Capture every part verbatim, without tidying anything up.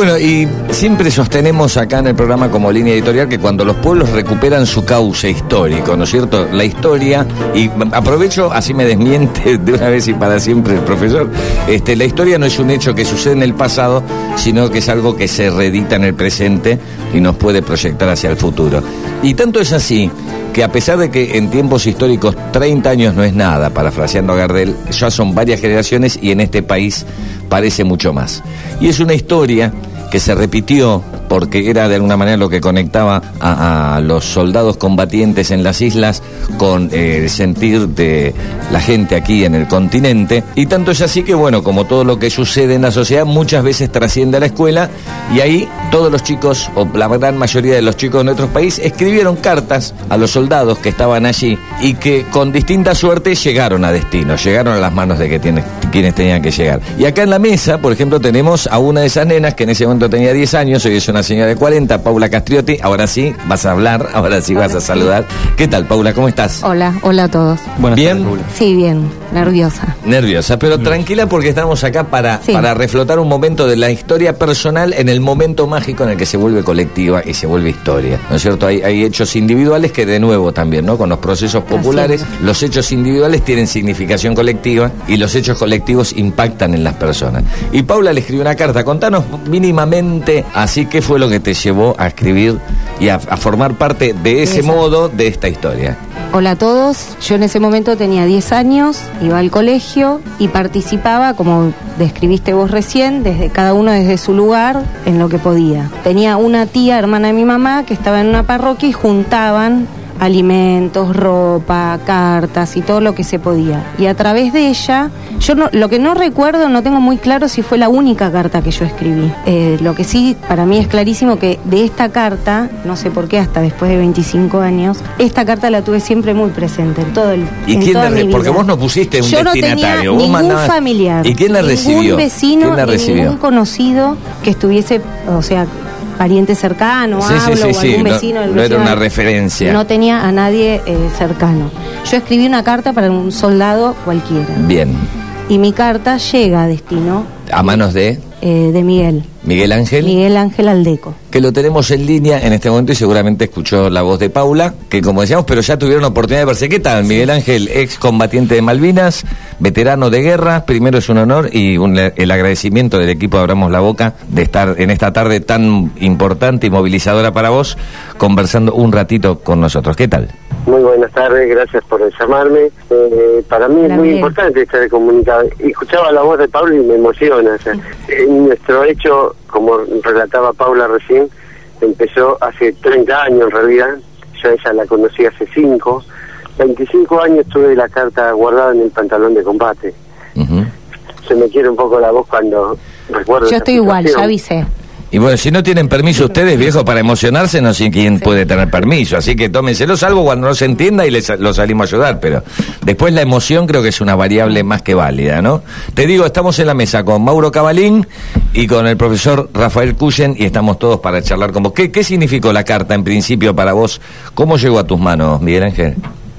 Bueno, y siempre sostenemos acá en el programa como línea editorial que cuando los pueblos recuperan su cauce histórico, ¿no es cierto? La historia, y aprovecho, así me desmiente de una vez y para siempre el profesor, este, la historia no es un hecho que sucede en el pasado, sino que es algo que se reedita en el presente y nos puede proyectar hacia el futuro. Y tanto es así que a pesar de que en tiempos históricos treinta años no es nada, parafraseando a Gardel, ya son varias generaciones y en este país parece mucho más. Y es una historia que se repitió porque era de alguna manera lo que conectaba a, a los soldados combatientes en las islas con eh, el sentir de la gente aquí en el continente, y tanto es así que bueno, como todo lo que sucede en la sociedad muchas veces trasciende a la escuela, y ahí todos los chicos, o la gran mayoría de los chicos de nuestro país, escribieron cartas a los soldados que estaban allí y que con distinta suerte llegaron a destino, llegaron a las manos de que tiene, quienes tenían que llegar. Y acá en la mesa, por ejemplo, tenemos a una de esas nenas que en ese momento tenía diez años, hoy es una señora de cuarenta, Paula Castriotti. Ahora sí, vas a hablar, ahora sí vas a saludar. ¿Qué tal, Paula? ¿Cómo estás? Hola, hola a todos. Buenas ¿Bien? Tardes, Paula. Sí, bien, nerviosa. Nerviosa, pero mm. tranquila porque estamos acá para, sí. para reflotar un momento de la historia personal en el momento mágico en el que se vuelve colectiva y se vuelve historia, ¿no es cierto? Hay, hay hechos individuales que de nuevo también, ¿no? Con los procesos populares, los hechos individuales tienen significación colectiva y los hechos colectivos impactan en las personas. Y Paula le escribió una carta, contanos mínimamente así qué fue lo que te llevó a escribir y a, a formar parte de ese Exacto. modo de esta historia. Hola a todos, yo en ese momento tenía diez años, iba al colegio y participaba, como describiste vos recién, desde cada uno desde su lugar, en lo que podía. Tenía una tía, hermana de mi mamá, que estaba en una parroquia y juntaban alimentos, ropa, cartas y todo lo que se podía. Y a través de ella, yo no, lo que no recuerdo, no tengo muy claro si fue la única carta que yo escribí. Eh, lo que sí, para mí es clarísimo que de esta carta, no sé por qué, hasta después de veinticinco años, esta carta la tuve siempre muy presente en todo el ¿Y en quién toda la re- mi Porque vida. vos no pusiste un yo destinatario. No tenía vos ningún mandabas... familiar. ¿Y quién la recibió? Ningún vecino, ¿Quién la recibió? Ningún conocido que estuviese, o sea, pariente cercano, sí, hablo, sí, sí, o algún sí. vecino. No, el no vecino era una referencia. No tenía a nadie eh, cercano. Yo escribí una carta para un soldado cualquiera. Bien. Y mi carta llega a destino. ¿A manos de? Eh, de Miguel. ¿Miguel Ángel? Miguel Ángel Aldeco. Que lo tenemos en línea en este momento y seguramente escuchó la voz de Paula, que como decíamos, pero ya tuvieron la oportunidad de verse. ¿Qué tal, Miguel Ángel, ex combatiente de Malvinas, veterano de guerra? Primero es un honor y un, el agradecimiento del equipo de Abramos la Boca de estar en esta tarde tan importante y movilizadora para vos, conversando un ratito con nosotros. ¿Qué tal? Muy buenas tardes, gracias por llamarme. Eh, para mí es muy bien. importante estar comunicado. Escuchaba la voz de Paula y me emociona. O sea, nuestro hecho, como relataba Paula recién, empezó hace treinta años en realidad. Yo a ella la conocí hace cinco. veinticinco años tuve la carta guardada en el pantalón de combate. Uh-huh. Se me quiere un poco la voz cuando recuerdo. Yo estoy igual, ya avisé. Y bueno, si no tienen permiso ustedes, viejos, para emocionarse, no sé quién sí. puede tener permiso. Así que tómenselo, salvo cuando no se entienda y les lo salimos a ayudar. Pero después la emoción creo que es una variable más que válida, ¿no? Te digo, estamos en la mesa con Mauro Cabalín y con el profesor Rafael Cuyen y estamos todos para charlar con vos. ¿Qué, qué significó la carta en principio para vos? ¿Cómo llegó a tus manos, Miguel Ángel?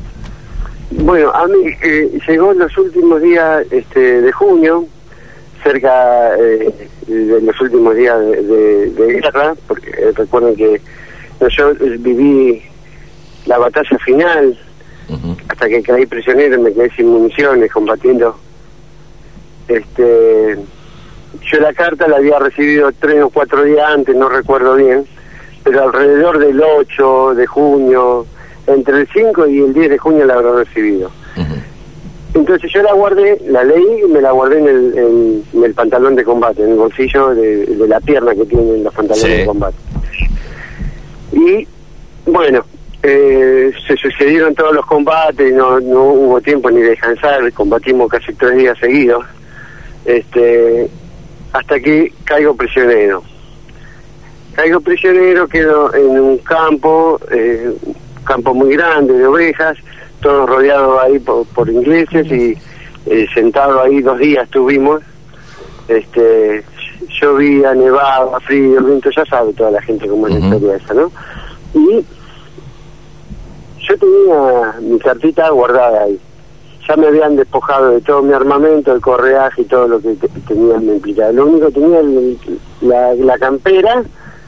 Bueno, a mí eh, llegó en los últimos días este, de junio, cerca eh, de los últimos días de, de, de guerra, porque eh, recuerden que no, yo eh, viví la batalla final, uh-huh. hasta que caí prisionero, me quedé sin municiones, combatiendo. Este, yo la carta la había recibido tres o cuatro días antes, no recuerdo bien, pero alrededor del ocho de junio, entre el cinco y el diez de junio la habré recibido. Uh-huh. Entonces yo la guardé, la leí y me la guardé en el, en, en el pantalón de combate, en el bolsillo de, de la pierna que tienen los pantalones sí. de combate. Y bueno, eh, se sucedieron todos los combates, no, no hubo tiempo ni de descansar, combatimos casi tres días seguidos, este, hasta que caigo prisionero. Caigo prisionero, quedo en un campo, eh, un campo muy grande de ovejas, todos rodeados ahí por, por ingleses y eh, sentados ahí dos días estuvimos. Este, llovía, nevaba, frío, viento, ya sabe toda la gente cómo es uh-huh. la historia esa, ¿no? Y yo tenía mi cartita guardada ahí. ya me habían despojado de todo mi armamento, el correaje y todo lo que te, tenía me implicaba. Lo único que tenía el, la, la campera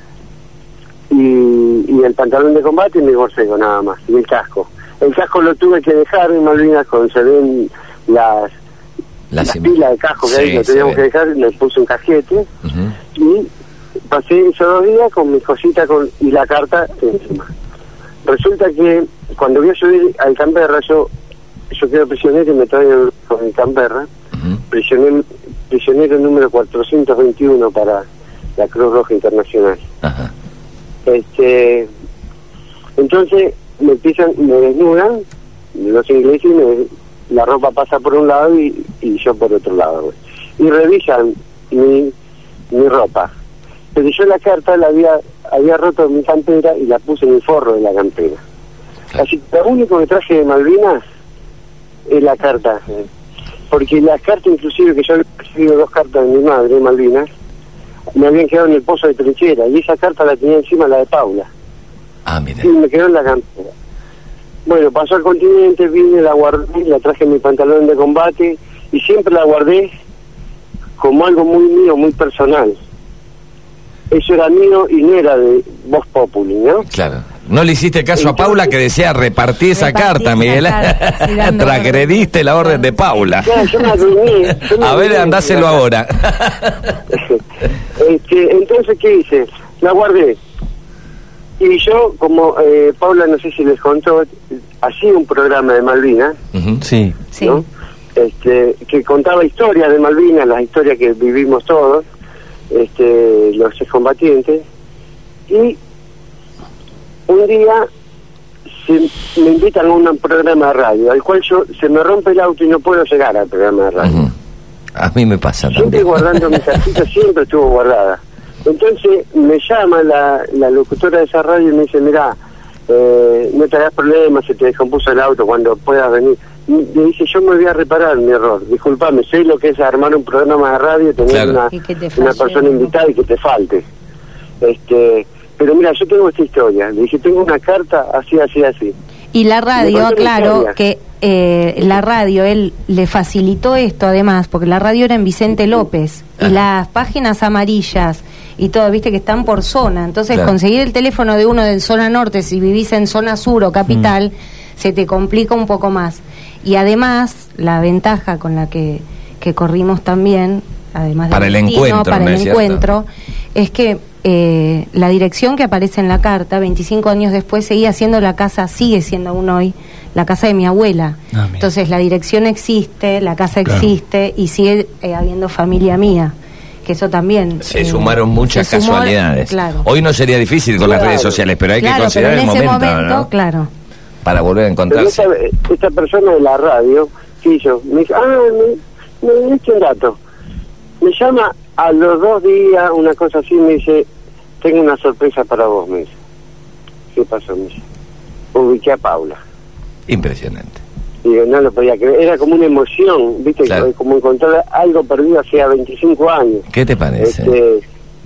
y, y el pantalón de combate y mi borcego nada más, y el casco. El casco lo tuve que dejar en Malvinas cuando se ven las, las pilas de casco que sí, ahí lo teníamos que dejar, le puse un casquete uh-huh. y pasé esos dos días con mis cositas con, y la carta encima. Resulta que cuando voy a subir al Canberra, yo yo quedo prisionero y me traen con el Canberra, uh-huh. prisionero, prisionero número cuatrocientos veintiuno para la Cruz Roja Internacional. Uh-huh. Este, entonces me empiezan, me desnudan los ingleses y me, la ropa pasa por un lado y, y yo por otro lado, güey. Y revisan mi, mi ropa. Pero yo la carta la había había roto mi campera y la puse en el forro de la campera. Así que lo único que traje de Malvinas es la carta. Porque las cartas, inclusive, que yo había recibido dos cartas de mi madre, Malvinas, me habían quedado en el pozo de trinchera. Y esa carta la tenía encima la de Paula. Ah, mira. Y me quedó en la campera. Bueno, pasó al continente, vine, la guardé, la traje en mi pantalón de combate y siempre la guardé como algo muy mío, muy personal. Eso era mío y no era de Voz Populi, ¿no? Claro. No le hiciste caso Entonces, a Paula que decía repartir esa carta, esa Miguel. Carta, sí, transgrediste la orden de Paula. Claro, yo me adueñé, yo me a ver, andáselo ahora. este, entonces, ¿qué hice? La guardé. Y yo, como eh, Paula, no sé si les contó, hacía un programa de Malvinas. Uh-huh. Sí. ¿no? Sí. Este, que contaba historias de Malvinas, las historias que vivimos todos. Este, los excombatientes, y un día se, me invitan a un programa de radio, al cual yo se me rompe el auto y no puedo llegar al programa de radio. Uh-huh. A mí me pasa siempre también. Guardando mi cartita, siempre estuvo guardada. Entonces me llama la, la locutora de esa radio y me dice, mirá, eh, no te hagas problemas, se te descompuso el auto, cuando puedas venir. Me dice, yo me voy a reparar mi error, disculpame, sé lo que es armar un programa de radio y tener claro. una, una persona invitada y que te falte. Este, pero mira, yo tengo esta historia, le dije, tengo una carta así, así, así. Y la radio, claro, que eh, la radio, él le facilitó esto además, porque la radio era en Vicente López, y las páginas amarillas y todo, viste que están por zona, entonces claro. conseguir el teléfono de uno de zona norte, si vivís en zona sur o capital, mm. se te complica un poco más. Y además, la ventaja con la que, que corrimos también, además para del el destino, encuentro, para ¿no el es encuentro, es que eh, la dirección que aparece en la carta, veinticinco años después, seguía siendo la casa, sigue siendo aún hoy, la casa de mi abuela. Ah, entonces la dirección existe, la casa claro. existe y sigue eh, habiendo familia mía. Que eso también... Se eh, sumaron muchas se sumó, casualidades. Claro. Hoy no sería difícil con claro. las redes sociales, pero hay claro, que considerar el momento, momento ¿no? Claro. Para volver a encontrarse. Esta, esta persona de la radio, ¿qué hizo? Me dijo, ah, me, me diste un dato. Me llama a los dos días, una cosa así, me dice, tengo una sorpresa para vos, me dice. ¿Qué pasó? Me dice, ubiqué a Paula. Impresionante. Y digo, no lo podía creer, era como una emoción, ¿viste? Claro. Como encontrar algo perdido hacía veinticinco años. ¿Qué te parece? Este,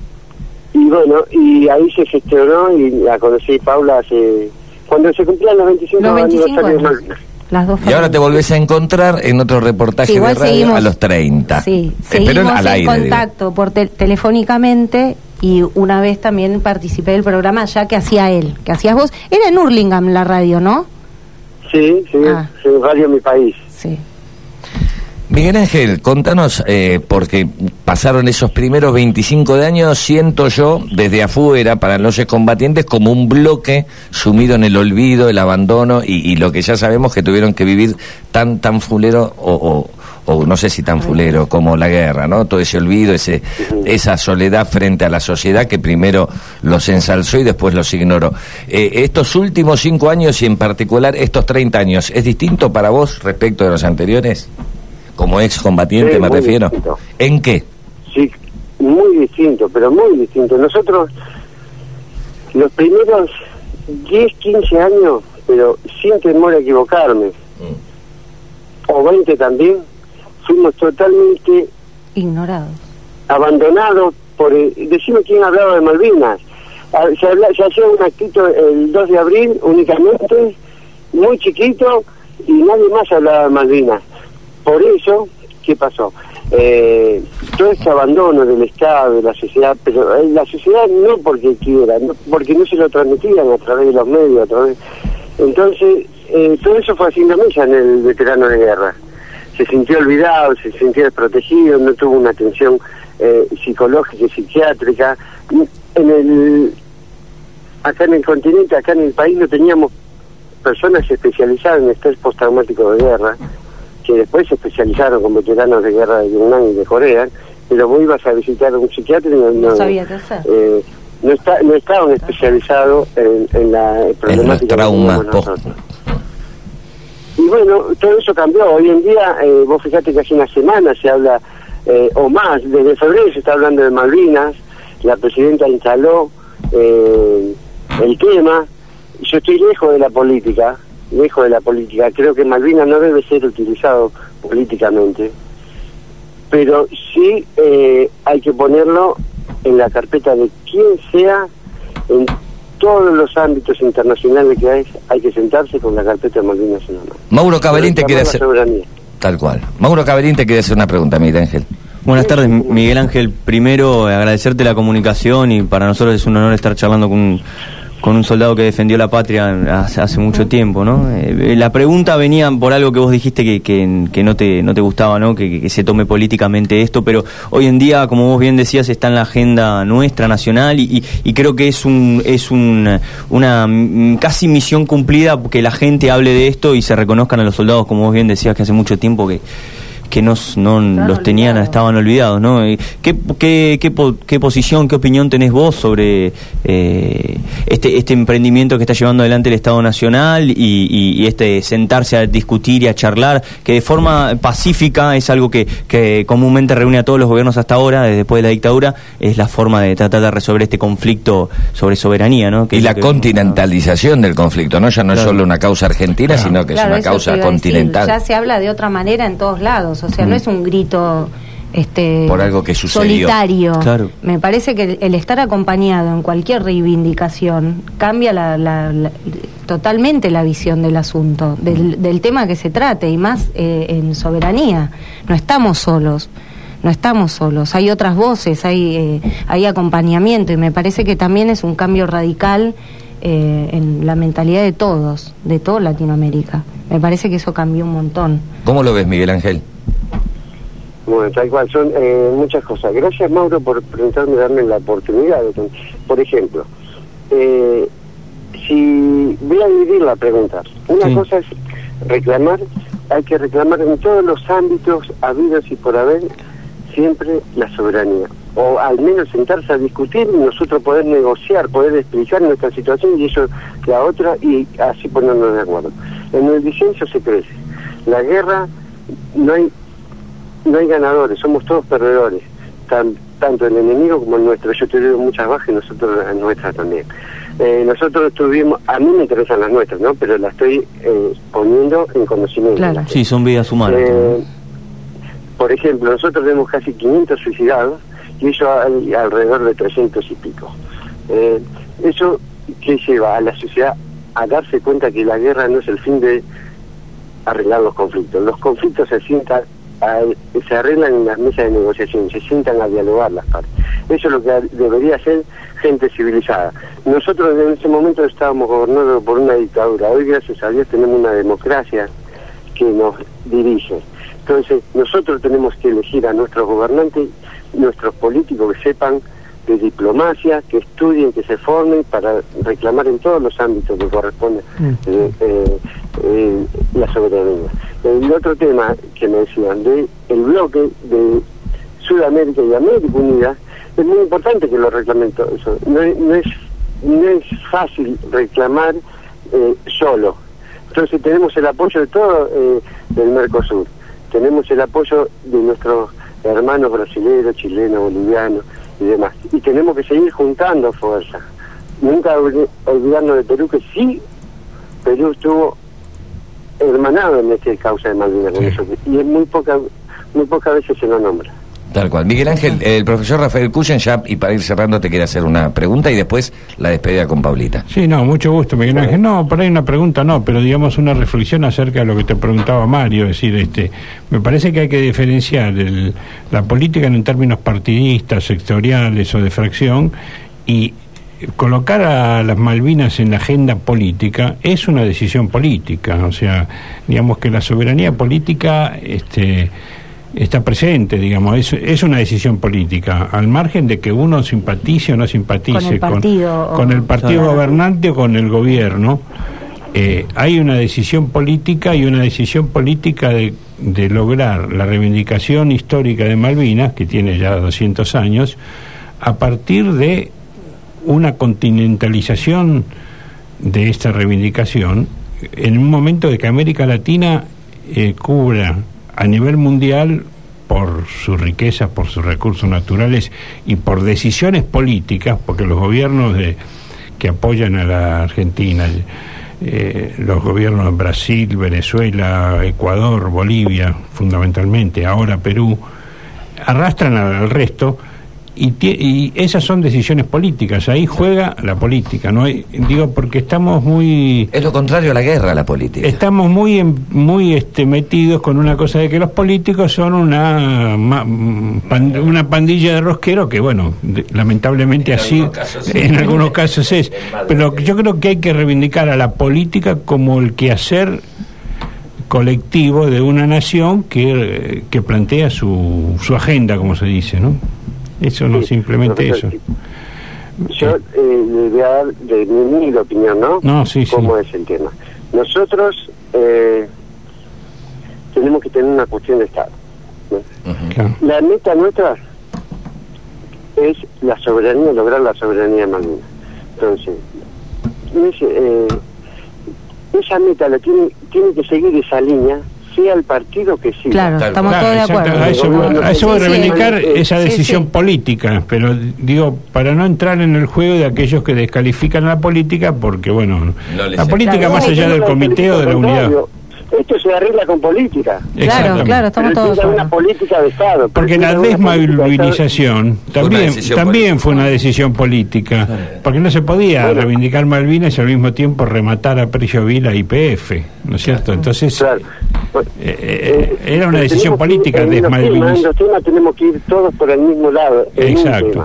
y bueno, y ahí se gestionó y la conocí Paula hace... Cuando se cumplían los veinticinco, los veinticinco años. años. Las dos y ahora te volvés a encontrar en otro reportaje sí, de radio seguimos, a los treinta. Sí, seguimos Espero al en aire, contacto digo. por te telefónicamente y una vez también participé del programa ya que hacía él, que hacías vos. Era en Hurlingham la radio, ¿no? Sí, sí, ah. sí, Radio Mi País. Sí. Miguel Ángel, contanos, eh, porque pasaron esos primeros veinticinco de años, siento yo, desde afuera, para los excombatientes, como un bloque sumido en el olvido, el abandono, y, y lo que ya sabemos que tuvieron que vivir tan tan fulero, o, o, o no sé si tan fulero, como la guerra, ¿no? Todo ese olvido, ese esa soledad frente a la sociedad que primero los ensalzó y después los ignoró. Eh, estos últimos cinco años, y en particular estos treinta años, ¿es distinto para vos respecto de los anteriores? Como excombatiente sí, me refiero. Distinto. ¿En qué? Sí, muy distinto, pero muy distinto. Nosotros, los primeros diez, quince años, pero sin temor a equivocarme, mm. o veinte también, fuimos totalmente... ignorados. Abandonados por... El, decime quién hablaba de Malvinas. Se, habla, se hacía un actito el dos de abril únicamente, muy chiquito, y nadie más hablaba de Malvinas. Por eso, ¿qué pasó? Eh, todo este abandono del Estado, de la sociedad, pero eh, la sociedad no porque quiera, no, porque no se lo transmitían a través de los medios, a través. Entonces, eh, todo eso fue haciendo mella en el veterano de guerra. Se sintió olvidado, se sintió desprotegido, no tuvo una atención eh, psicológica y psiquiátrica. En el, acá en el continente, acá en el país, no teníamos personas especializadas en estrés postraumático de guerra, que después se especializaron con veteranos de guerra de Vietnam y de Corea, pero vos ibas a visitar a un psiquiatra y no, no, no sabía qué hacer. Eh, no, está, no estaban especializados en, en la problemática en los traumas que nosotros. Y bueno, todo eso cambió. Hoy en día, eh, vos fijate que hace una semana se habla, eh, o más, desde febrero se está hablando de Malvinas, la presidenta instaló eh, el tema. Yo estoy lejos de la política, lejos de la política, creo que Malvinas no debe ser utilizado políticamente, pero sí eh, hay que ponerlo en la carpeta de quien sea, en todos los ámbitos internacionales que hay, hay que sentarse con la carpeta de Malvinas en la mano. Mauro Caberín te quiere hacer... Tal cual. Mauro Caberín te quiere hacer una pregunta, Miguel Ángel. Buenas tardes, Miguel Ángel. Primero, agradecerte la comunicación, y para nosotros es un honor estar charlando con... con un soldado que defendió la patria hace, hace mucho tiempo, ¿no? Eh, la pregunta venía por algo que vos dijiste que, que, que no te no te gustaba, ¿no? Que, que se tome políticamente esto, pero hoy en día, como vos bien decías, está en la agenda nuestra, nacional, y, y, y creo que es un es un, una casi misión cumplida que la gente hable de esto y se reconozcan a los soldados, como vos bien decías, que hace mucho tiempo que que no, no los tenían, olvidados. estaban olvidados, ¿no? ¿Qué, qué, qué, qué posición, qué opinión tenés vos sobre eh, este este emprendimiento que está llevando adelante el Estado Nacional y, y, y este sentarse a discutir y a charlar, que de forma pacífica es algo que, que comúnmente reúne a todos los gobiernos hasta ahora, después de la dictadura, es la forma de tratar de resolver este conflicto sobre soberanía, ¿no? Que y la que, continentalización del conflicto, ¿no? Ya no claro. es solo una causa argentina, claro. sino que claro, es una causa continental. Ya se habla de otra manera en todos lados. O sea, mm. no es un grito este por algo que sucedió. solitario. Claro. Me parece que el, el estar acompañado en cualquier reivindicación cambia la, la, la, totalmente la visión del asunto, del, del tema que se trate, y más eh, en soberanía. No estamos solos. No estamos solos, hay otras voces, hay, eh, hay acompañamiento, y me parece que también es un cambio radical eh, en la mentalidad de todos, de toda Latinoamérica. Me parece que eso cambió un montón. ¿Cómo lo ves, Miguel Ángel? Bueno, tal cual, son eh, muchas cosas. Gracias, Mauro, por preguntarme, darme la oportunidad. De, por ejemplo, eh, si voy a dividir la pregunta. Una sí. cosa es reclamar, hay que reclamar en todos los ámbitos habidos y por haber siempre la soberanía, o al menos sentarse a discutir y nosotros poder negociar, poder explicar nuestra situación y ellos la otra, y así ponernos de acuerdo. En el disenso se crece. La guerra, no hay no hay ganadores, somos todos perdedores, tan, tanto el enemigo como el nuestro. Yo tuvieron muchas bajas y nosotros las nuestras también. Eh, nosotros tuvimos, a mí me interesan las nuestras, ¿no? Pero las estoy eh, poniendo en conocimiento. Claro. Sí, son vidas humanas. Eh, por ejemplo, nosotros tenemos casi quinientos suicidados y ellos hay alrededor de trescientos y pico. Eh, eso que lleva a la sociedad a darse cuenta que la guerra no es el fin de arreglar los conflictos. Los conflictos se sientan a, se arreglan en las mesas de negociación, se sientan a dialogar las partes. Eso es lo que debería ser gente civilizada. Nosotros en ese momento estábamos gobernados por una dictadura. Hoy, gracias a Dios, tenemos una democracia que nos dirige. Entonces, nosotros tenemos que elegir a nuestros gobernantes, nuestros políticos que sepan de diplomacia, que estudien, que se formen para reclamar en todos los ámbitos que corresponde eh, eh, eh, la soberanía. El otro tema que me decían, de el bloque de Sudamérica y América Unida, es muy importante que lo reclamen todo eso. No, no, es, no es fácil reclamar eh, solo. Entonces tenemos el apoyo de todo eh, del Mercosur. Tenemos el apoyo de nuestros hermanos brasileños, chilenos, bolivianos y demás. Y tenemos que seguir juntando fuerza. Nunca olvidarnos de Perú, que sí, Perú estuvo hermanado en esta causa de Malvinas. Sí. Y es muy poca, muy pocas veces se lo nombra. Tal cual. Miguel Ángel, el profesor Rafael Cuyen, ya, y para ir cerrando, te quiere hacer una pregunta y después la despedida con Paulita. Sí, no, mucho gusto, Miguel Ángel. No, por ahí una pregunta no, pero digamos una reflexión acerca de lo que te preguntaba Mario. Es decir, este, me parece que hay que diferenciar el, la política en términos partidistas, sectoriales o de fracción, y colocar a las Malvinas en la agenda política es una decisión política. O sea, digamos que la soberanía política este, está presente, digamos, es, es una decisión política, al margen de que uno simpatice o no simpatice con el partido, con, con el partido claro. gobernante o con el gobierno. Eh, hay una decisión política y una decisión política de, de lograr la reivindicación histórica de Malvinas, que tiene ya doscientos años, a partir de una continentalización de esta reivindicación en un momento de que América Latina eh, cubra a nivel mundial, por sus riquezas, por sus recursos naturales y por decisiones políticas, porque los gobiernos de, que apoyan a la Argentina, eh, los gobiernos de Brasil, Venezuela, Ecuador, Bolivia, fundamentalmente, ahora Perú, arrastran al resto. Y, y esas son decisiones políticas, ahí juega la política, no hay, digo, porque estamos muy... Es lo contrario a la guerra, la política. Estamos muy muy este, metidos con una cosa de que los políticos son una una pandilla de rosqueros que, bueno, de, lamentablemente en así, algunos casos, sí. en algunos casos es. Pero yo creo que hay que reivindicar a la política como el quehacer colectivo de una nación que, que plantea su, su agenda, como se dice, ¿no? Eso no, sí, simplemente eso. Yo eh, le voy a dar de mi, mi opinión, ¿no? No, sí, sí. ¿Cómo es el tema? Nosotros eh, tenemos que tener una cuestión de Estado, ¿no? Uh-huh. Claro. La meta nuestra es la soberanía, lograr la soberanía de Malvinas. Entonces, ese, eh, esa meta la tiene, tiene que seguir esa línea, sea el partido que siga. Claro, estamos claro, todos de acuerdo. A eso, voy, a eso voy a reivindicar sí, esa decisión sí, sí. política, pero digo, para no entrar en el juego de aquellos que descalifican a la política, porque bueno, no la política claro, más no, allá del comité o de la unidad. Esto se arregla con política. Claro, claro, estamos pero todos. una política de Estado. Porque la desmovilización también, fue también política. fue una decisión política, porque no se podía bueno. reivindicar Malvinas y al mismo tiempo rematar a precio vil a Y P F, ¿no es cierto? Entonces, claro. eh, eh, era una decisión política de desmovilización. En los temas tenemos que ir todos por el mismo lado. Exacto.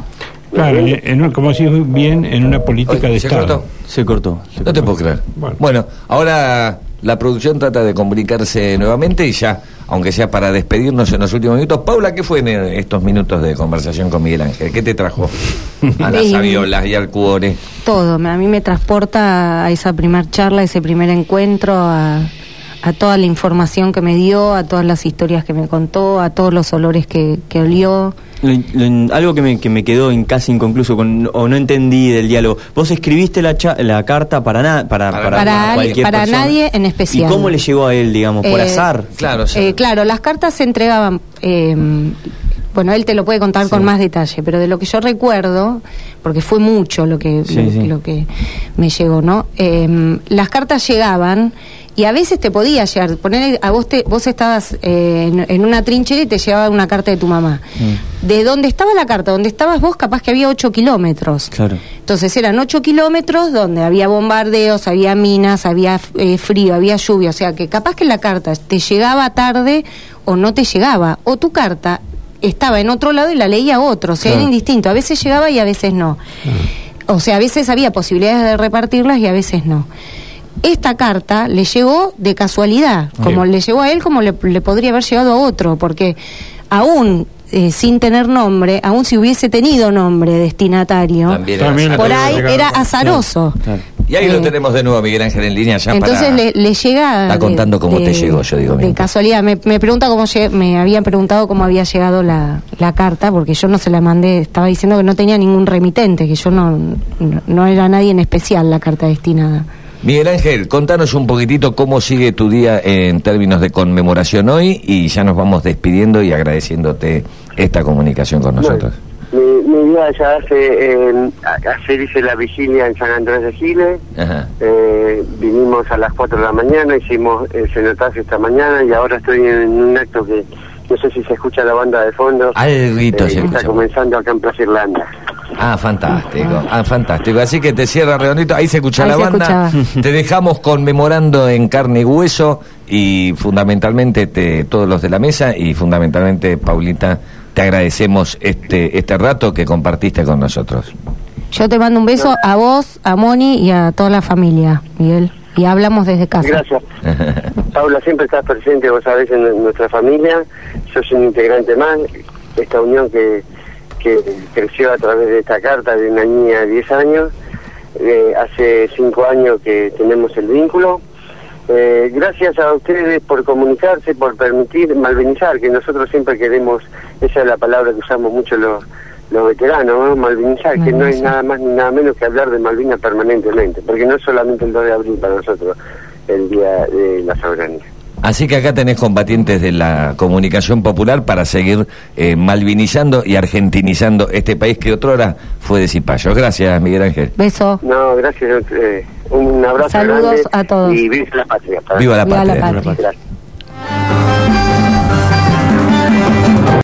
Claro, en, en, como decís bien, en una política Oye, de ¿se Estado. Cortó? Se cortó. Se no cortó. te puedo creer. Bueno. bueno, ahora la producción trata de comunicarse nuevamente y ya, aunque sea para despedirnos en los últimos minutos. Paula, ¿qué fue en estos minutos de conversación con Miguel Ángel? ¿Qué te trajo a las aviolas y al cuore? Todo, a mí me transporta a esa primer charla, a ese primer encuentro, a, a toda la información que me dio, a todas las historias que me contó, a todos los olores que, que olió. Lo, lo, algo que me, que me quedó in, casi inconcluso con, o no entendí del diálogo. Vos escribiste la, cha, la carta para, na, para, para, para, para, cualquier para persona. Nadie en especial. ¿Y cómo le llegó a él, digamos? ¿Por eh, azar? Claro, sí. eh, claro, las cartas se entregaban... Eh, bueno, él te lo puede contar sí. con más detalle, pero de lo que yo recuerdo, porque fue mucho lo que, sí, lo, sí. lo que me llegó, ¿no? Eh, las cartas llegaban... Y a veces te podía llegar, poner a vos te, vos estabas eh, en, en una trinchera y te llegaba una carta de tu mamá. Mm. De donde estaba la carta, donde estabas vos, capaz que había ocho kilómetros. Claro. Entonces eran ocho kilómetros donde había bombardeos, había minas, había eh, frío, había lluvia. O sea que capaz que la carta te llegaba tarde o no te llegaba. O tu carta estaba en otro lado y la leía otro. O sea, claro. era indistinto. A veces llegaba y a veces no. Mm. O sea, a veces había posibilidades de repartirlas y a veces no. Esta carta le llegó de casualidad, como Bien. le llegó a él, como le, le podría haber llegado a otro, porque aún eh, sin tener nombre, aún si hubiese tenido nombre destinatario, También También por ahí era azaroso. Claro, claro. Y ahí eh, lo tenemos de nuevo, Miguel Ángel, en línea ya. Entonces para... le, le llega... Está contando de, cómo de, te llegó, yo digo. De bien. Casualidad, me, me pregunta cómo lleg... me habían preguntado cómo había llegado la, la carta, porque yo no se la mandé, estaba diciendo que no tenía ningún remitente, que yo no, no, no era nadie en especial la carta destinada. Miguel Ángel, contanos un poquitito cómo sigue tu día en términos de conmemoración hoy y ya nos vamos despidiendo y agradeciéndote esta comunicación con nosotros. Bueno, mi, mi día ya hace, eh, ayer hice la vigilia en San Andrés de Giles, eh, vinimos a las cuatro de la mañana, hicimos el cenotafio esta mañana y ahora estoy en un acto que, No sé si se escucha la banda de fondo. Alguito eh, se está escucha. comenzando acá en Plaza Irlanda. Ah, fantástico, ah, fantástico. Así que te cierra redondito, ahí se escucha Ahí la se banda. escuchaba. Te dejamos conmemorando en carne y hueso y fundamentalmente te, todos los de la mesa y fundamentalmente, Paulita, te agradecemos este, este rato que compartiste con nosotros. Yo te mando un beso a vos, a Moni y a toda la familia, Miguel. Y hablamos desde casa. Gracias. Paula, siempre estás presente, vos sabés, en nuestra familia. Sos un integrante más. Esta unión que, que creció a través de esta carta de una niña de diez años. Eh, hace cinco años que tenemos el vínculo. Eh, gracias a ustedes por comunicarse, por permitir malvinizar, que nosotros siempre queremos, esa es la palabra que usamos mucho los, los veteranos, ¿no? Malvinizar, que no es nada más ni nada menos que hablar de Malvinas permanentemente, porque no es solamente el dos de abril para nosotros, el Día de la Soberanía. Así que acá tenés combatientes de la comunicación popular para seguir eh, malvinizando y argentinizando este país que otrora fue de Cipayos. Gracias, Miguel Ángel. Beso. No, gracias, eh, un abrazo Saludos grande a todos. y viva la patria. Viva la Viva la patria. patria. Gracias.